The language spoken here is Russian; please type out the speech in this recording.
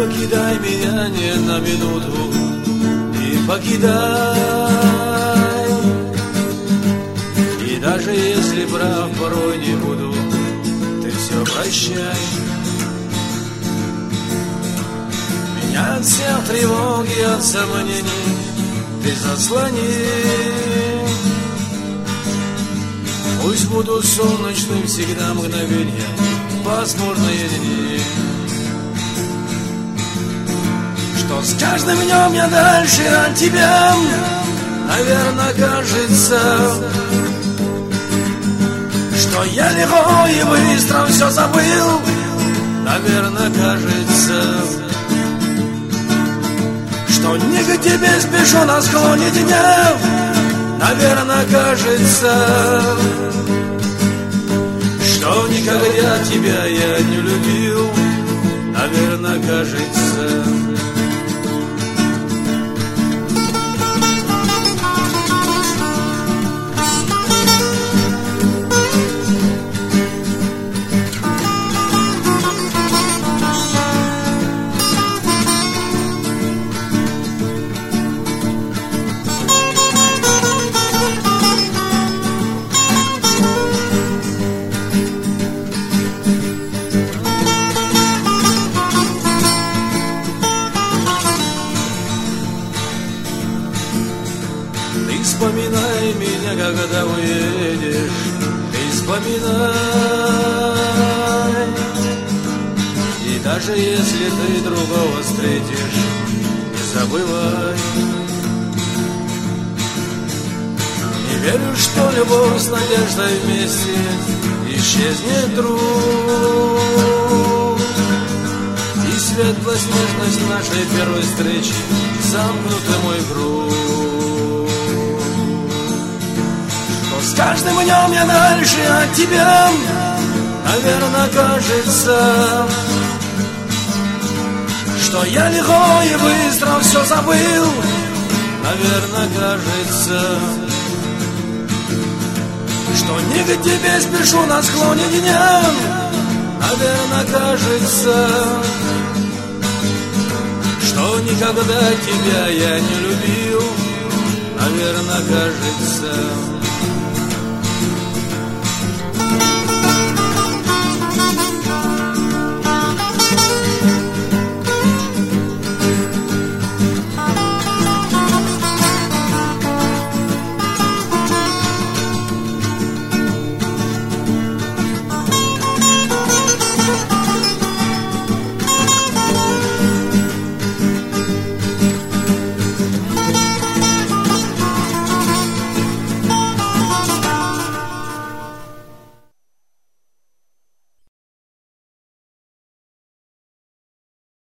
покидай меня не на минуту, не покидай. И даже если прав порой не буду, ты все прощай. Меня от всех тревог и от сомнений ты заслони. Пусть будут солнечным всегда мгновенья, пасмурные дни. Что с каждым днем я дальше от тебя, наверное, кажется, что я легко и быстро все забыл, наверное, кажется, что не к тебе спешу на склоне дня, наверное, кажется, что никогда тебя я не любил, наверное, кажется. Ты вспоминай меня, когда уедешь, ты вспоминай. И даже если ты другого встретишь, не забывай. Не верю, что любовь с надеждой вместе исчезнет вдруг. И светло-снежность нашей первой встречи замкнута мой круг. С каждым днем я дальше от тебя, наверное, кажется, что я легко и быстро все забыл, наверное, кажется, что не к тебе спешу на склоне дня, наверное, кажется, что никогда тебя я не любил, наверное, кажется.